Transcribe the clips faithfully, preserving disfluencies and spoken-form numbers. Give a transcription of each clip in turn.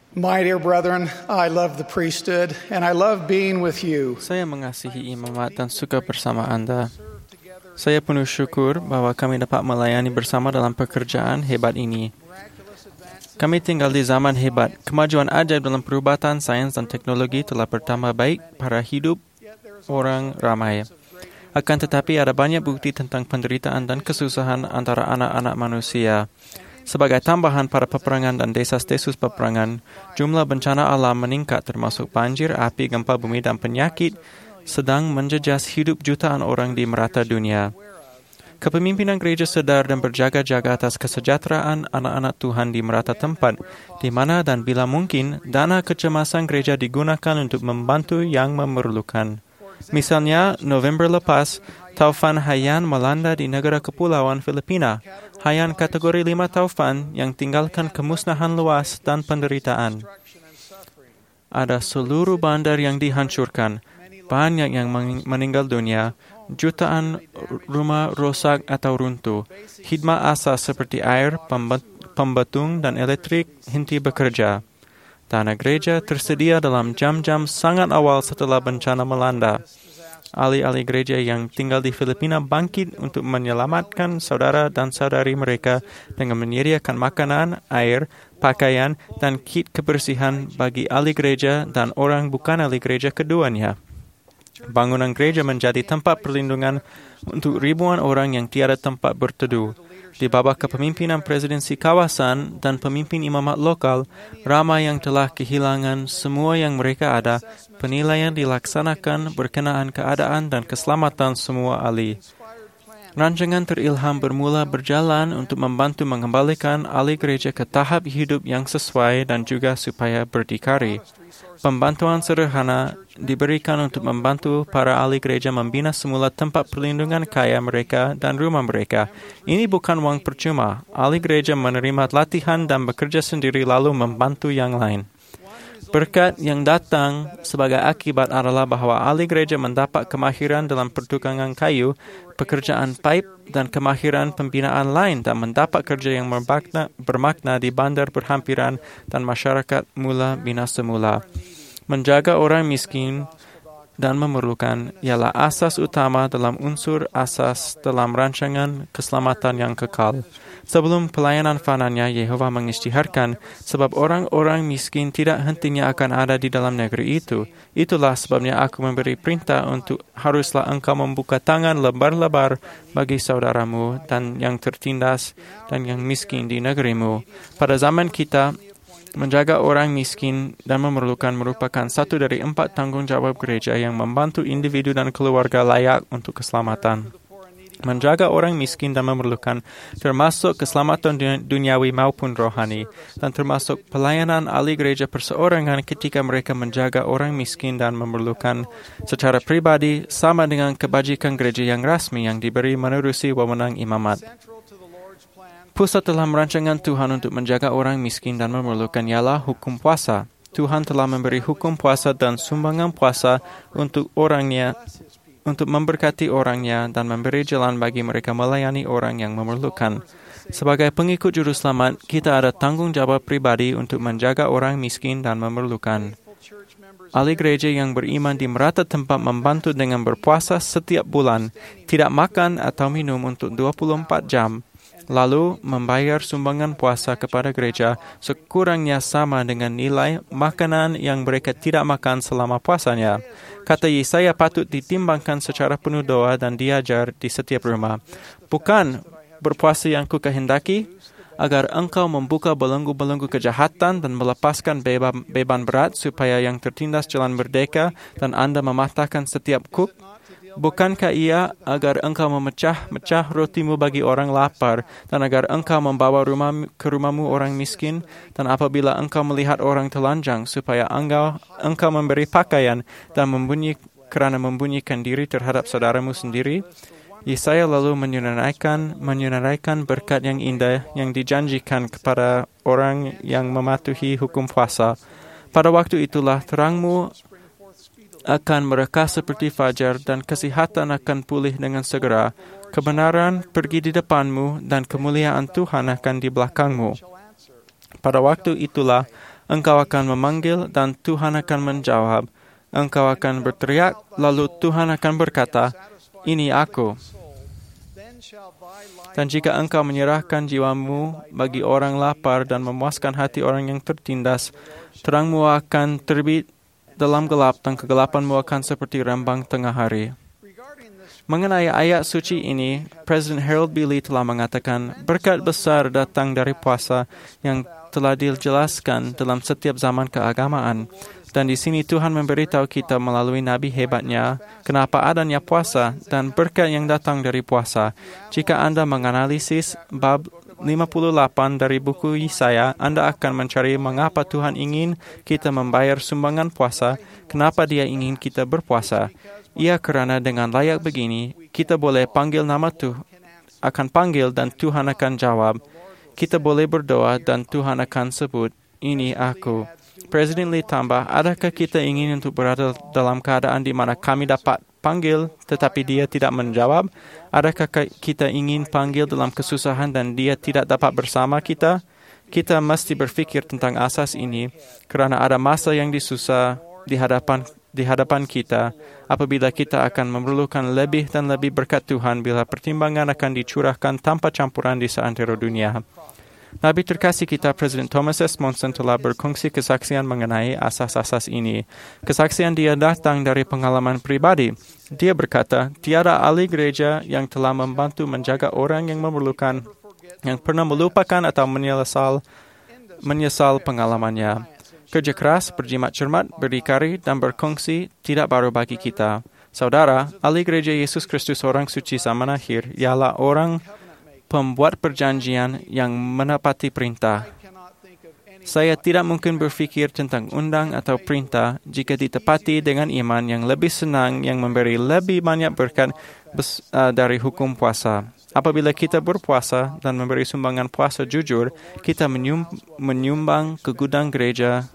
My dear brethren, I love the priesthood and I love being with you. Saya mengasihi imamat dan suka bersama Anda. Saya penuh syukur bahwa kami dapat melayani bersama dalam pekerjaan hebat ini. Kami tinggal di zaman hebat. Kemajuan ajaib dalam perubatan sains dan teknologi telah bertambah baik pada hidup orang ramai. Akan tetapi ada banyak bukti tentang penderitaan dan kesusahan antara anak-anak manusia. Sebagai tambahan pada peperangan dan desas-desus peperangan, jumlah bencana alam meningkat termasuk banjir, api, gempa bumi dan penyakit sedang menjejas hidup jutaan orang di merata dunia. Kepemimpinan gereja sedar dan berjaga-jaga atas kesejahteraan anak-anak Tuhan di merata tempat, di mana dan bila mungkin dana kecemasan gereja digunakan untuk membantu yang memerlukan. Misalnya, November lepas, taufan Haiyan melanda di negara kepulauan Filipina. Haiyan kategori lima taufan yang tinggalkan kemusnahan luas dan penderitaan. Ada seluruh bandar yang dihancurkan, banyak yang meninggal dunia, jutaan rumah rosak atau runtuh. Khidmat asas seperti air, pembetung, dan elektrik henti bekerja. Tanah gereja tersedia dalam jam-jam sangat awal setelah bencana melanda. Ahli-ahli gereja yang tinggal di Filipina bangkit untuk menyelamatkan saudara dan saudari mereka dengan menyediakan makanan, air, pakaian, dan kit kebersihan bagi ahli gereja dan orang bukan ahli gereja keduanya. Bangunan gereja menjadi tempat perlindungan untuk ribuan orang yang tiada tempat berteduh. Di bawah kepemimpinan presidensi kawasan dan pemimpin imamat lokal, ramai yang telah kehilangan semua yang mereka ada. Penilaian dilaksanakan berkenaan keadaan dan keselamatan semua ahli. Rancangan terilham bermula berjalan untuk membantu mengembalikan ahli gereja ke tahap hidup yang sesuai dan juga supaya berdikari. Pembantuan sederhana diberikan untuk membantu para ahli gereja membina semula tempat perlindungan kaya mereka dan rumah mereka. Ini bukan wang percuma. Ahli gereja menerima latihan dan bekerja sendiri lalu membantu yang lain. Berkat yang datang sebagai akibat adalah bahwa ahli gereja mendapat kemahiran dalam pertukangan kayu, pekerjaan pipe, dan kemahiran pembinaan lain dan mendapat kerja yang bermakna, bermakna di bandar berhampiran dan masyarakat mula bina semula. Menjaga orang miskin dan memerlukan ialah asas utama dalam unsur asas dalam rancangan keselamatan yang kekal. Sebelum pelayanan fananya, Yehova mengisytiharkan sebab orang-orang miskin tidak hentinya akan ada di dalam negeri itu. Itulah sebabnya aku memberi perintah untuk haruslah engkau membuka tangan lebar-lebar bagi saudaramu dan yang tertindas dan yang miskin di negerimu. Pada zaman kita, menjaga orang miskin dan memerlukan merupakan satu dari empat tanggung jawab gereja yang membantu individu dan keluarga layak untuk keselamatan. Menjaga orang miskin dan memerlukan termasuk keselamatan duniawi maupun rohani, dan termasuk pelayanan ahli gereja perseorangan ketika mereka menjaga orang miskin dan memerlukan secara pribadi sama dengan kebajikan gereja yang rasmi yang diberi menerusi wewenang imamat. Pusat dalam rancangan Tuhan untuk menjaga orang miskin dan memerlukan ialah hukum puasa. Tuhan telah memberi hukum puasa dan sumbangan puasa untuk orangnya, untuk memberkati orangnya dan memberi jalan bagi mereka melayani orang yang memerlukan. Sebagai pengikut juru selamat, kita ada tanggung jawab pribadi untuk menjaga orang miskin dan memerlukan. Ahli gereja yang beriman di merata tempat membantu dengan berpuasa setiap bulan, tidak makan atau minum untuk dua puluh empat jam, lalu membayar sumbangan puasa kepada gereja sekurangnya sama dengan nilai makanan yang mereka tidak makan selama puasanya. Kata Yesaya patut ditimbangkan secara penuh doa dan diajar di setiap rumah. Bukan berpuasa yang kukehendaki, agar engkau membuka belenggu-belenggu kejahatan dan melepaskan beban, beban berat supaya yang tertindas jalan merdeka dan Anda mematahkan setiap kuk. Bukankah ia agar engkau memecah-mecah rotimu bagi orang lapar dan agar engkau membawa rumah, ke rumahmu orang miskin, dan apabila engkau melihat orang telanjang supaya engkau, engkau memberi pakaian dan membunyi, kerana membunyikan diri terhadap saudaramu sendiri? Yesaya lalu menunaikan, menunaikan berkat yang indah yang dijanjikan kepada orang yang mematuhi hukum puasa. Pada waktu itulah terangmu akan merekah seperti fajar dan kesehatan akan pulih dengan segera. Kebenaran pergi di depanmu dan kemuliaan Tuhan akan di belakangmu. Pada waktu itulah Engkau akan memanggil dan Tuhan akan menjawab. Engkau akan berteriak, lalu Tuhan akan berkata, ini aku. Dan jika engkau menyerahkan jiwamu bagi orang lapar dan memuaskan hati orang yang tertindas, terangmu akan terbit dalam gelap dan kegelapanmu akan seperti rembang tengah hari. Mengenai ayat suci ini, Presiden Harold B. Lee telah mengatakan, berkat besar datang dari puasa yang telah dijelaskan dalam setiap zaman keagamaan. Dan di sini Tuhan memberitahu kita melalui Nabi hebatnya kenapa adanya puasa dan berkat yang datang dari puasa. Jika Anda menganalisis bab lima puluh lapan dari buku Yesaya, Anda akan mencari mengapa Tuhan ingin kita membayar sumbangan puasa, kenapa Dia ingin kita berpuasa. Ia kerana dengan layak begini, kita boleh panggil nama Tuhan, akan panggil dan Tuhan akan jawab. Kita boleh berdoa dan Tuhan akan sebut, ini aku. Presiden Lee tambah, adakah kita ingin untuk berada dalam keadaan di mana kami dapat panggil tetapi Dia tidak menjawab? Adakah kita ingin panggil dalam kesusahan dan Dia tidak dapat bersama kita? Kita mesti berfikir tentang asas ini kerana ada masa yang disusah di hadapan di hadapan kita apabila kita akan memerlukan lebih dan lebih berkat Tuhan bila pertimbangan akan dicurahkan tanpa campuran di seantero dunia. Nabi terkasih kita, Presiden Thomas S. Monson telah berkongsi kesaksian mengenai asas-asas ini. Kesaksian dia datang dari pengalaman pribadi. Dia berkata, tiada ahli gereja yang telah membantu menjaga orang yang memerlukan, yang pernah melupakan atau menyesal, menyesal pengalamannya. Kerja keras, berjimat cermat, berdikari, dan berkongsi tidak baru bagi kita. Saudara, ahli gereja Yesus Kristus orang suci zaman akhir ialah orang pembuat perjanjian yang menepati perintah. Saya tidak mungkin berfikir tentang undang atau perintah jika ditepati dengan iman yang lebih senang yang memberi lebih banyak berkat bes, uh, dari hukum puasa. Apabila kita berpuasa dan memberi sumbangan puasa jujur, kita menyum, menyumbang ke gudang gereja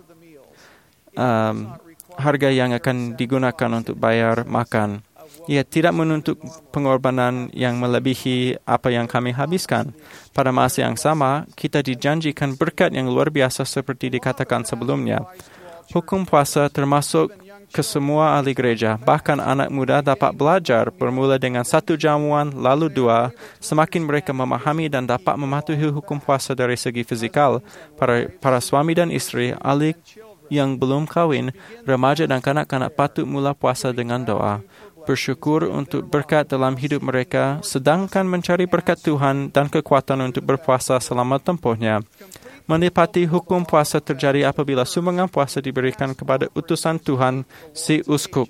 um, harga yang akan digunakan untuk bayar makan. Ia tidak menuntut pengorbanan yang melebihi apa yang kami habiskan. Pada masa yang sama, kita dijanjikan berkat yang luar biasa seperti dikatakan sebelumnya. Hukum puasa termasuk ke semua ahli gereja. Bahkan anak muda dapat belajar bermula dengan satu jamuan, lalu dua. Semakin mereka memahami dan dapat mematuhi hukum puasa dari segi fizikal. Para, para suami dan istri, ahli yang belum kahwin, remaja dan kanak-kanak patut mula puasa dengan doa. Bersyukur untuk berkat dalam hidup mereka, sedangkan mencari berkat Tuhan dan kekuatan untuk berpuasa selama tempohnya. Menepati hukum puasa terjadi apabila sumbangan puasa diberikan kepada utusan Tuhan, si uskup.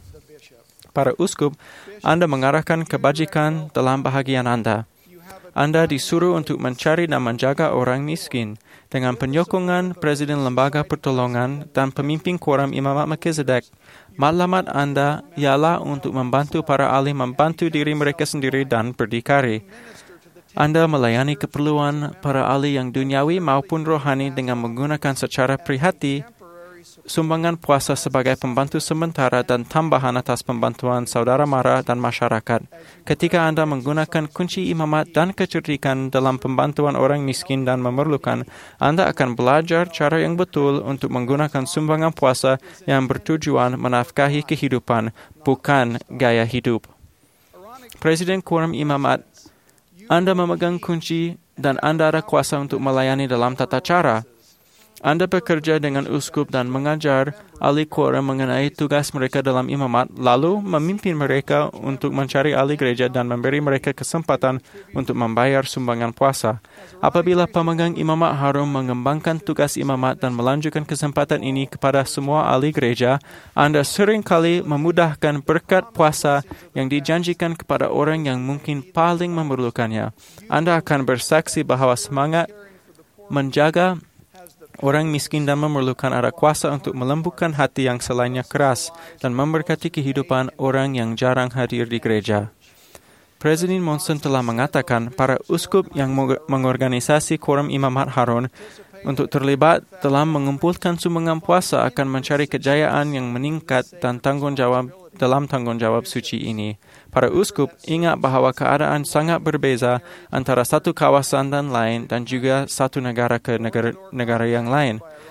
Para uskup, Anda mengarahkan kebajikan dalam bahagian Anda. Anda disuruh untuk mencari dan menjaga orang miskin. Dengan penyokongan Presiden Lembaga Pertolongan dan pemimpin Quorum Imamat Melchizedek, matlamat Anda ialah untuk membantu para ahli membantu diri mereka sendiri dan berdikari. Anda melayani keperluan para ahli yang duniawi maupun rohani dengan menggunakan secara prihati sumbangan puasa sebagai pembantu sementara dan tambahan atas pembantuan saudara mara dan masyarakat. Ketika Anda menggunakan kunci imamat dan kecerdikan dalam pembantuan orang miskin dan memerlukan, Anda akan belajar cara yang betul untuk menggunakan sumbangan puasa yang bertujuan menafkahi kehidupan, bukan gaya hidup. Presiden Quorum Imamat, Anda memegang kunci dan Anda ada kuasa untuk melayani dalam tata cara. Anda bekerja dengan uskup dan mengajar ahli quorum mengenai tugas mereka dalam imamat, lalu memimpin mereka untuk mencari ahli gereja dan memberi mereka kesempatan untuk membayar sumbangan puasa. Apabila pemegang imamat harum mengembangkan tugas imamat dan melanjutkan kesempatan ini kepada semua ahli gereja, Anda seringkali memudahkan berkat puasa yang dijanjikan kepada orang yang mungkin paling memerlukannya. Anda akan bersaksi bahawa semangat menjaga orang miskin dan memerlukan ada kuasa untuk melembutkan hati yang selainnya keras dan memberkati kehidupan orang yang jarang hadir di gereja. Presiden Monson telah mengatakan para uskup yang mengorganisasi Quorum Imamat Harun untuk terlibat dalam mengumpulkan sumbangan puasa akan mencari kejayaan yang meningkat dan tanggungjawab dalam tanggungjawab suci ini. Para uskup ingat bahawa keadaan sangat berbeza antara satu kawasan dan lain dan juga satu negara ke negara, negara yang lain.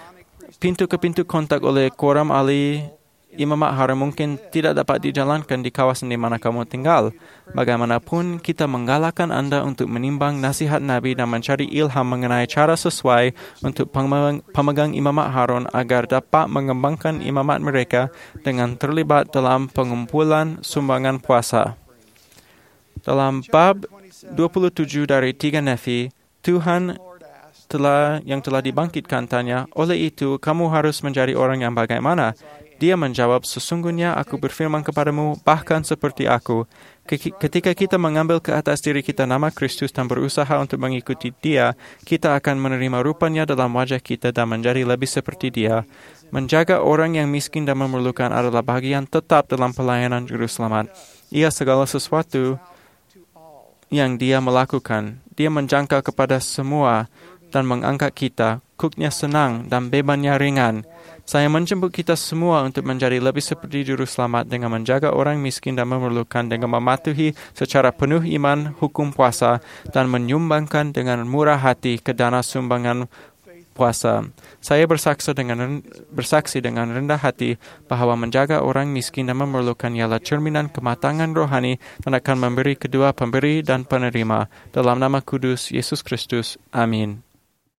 pintu ke pintu kontak oleh quorum ahli imamat haram mungkin tidak dapat dijalankan di kawasan di mana kamu tinggal. Bagaimanapun, kita menggalakkan Anda untuk menimbang nasihat Nabi dan mencari ilham mengenai cara sesuai untuk pemegang, pemegang imamat Harun agar dapat mengembangkan imamat mereka dengan terlibat dalam pengumpulan sumbangan puasa. Dalam bab dua puluh tujuh dari tiga Nefi, Tuhan telah yang telah dibangkitkan tanya, oleh itu kamu harus menjadi orang yang bagaimana? Dia menjawab, sesungguhnya aku berfirman kepadamu, bahkan seperti aku. Ketika kita mengambil ke atas diri kita nama Kristus dan berusaha untuk mengikuti Dia, kita akan menerima rupanya dalam wajah kita dan menjadi lebih seperti Dia. Menjaga orang yang miskin dan memerlukan adalah bagian tetap dalam pelayanan Juru Selamat. Ia segala sesuatu yang Dia melakukan. Dia menjangkau kepada semua dan mengangkat kita. Kuknya senang dan bebannya ringan. Saya menjemput kita semua untuk menjadi lebih seperti Juru Selamat dengan menjaga orang miskin dan memerlukan, dengan mematuhi secara penuh iman hukum puasa dan menyumbangkan dengan murah hati ke dana sumbangan puasa. Saya bersaksi dengan bersaksi dengan rendah hati bahwa menjaga orang miskin dan memerlukan ialah cerminan kematangan rohani dan akan memberi kedua pemberi dan penerima. Dalam nama kudus Yesus Kristus. Amin.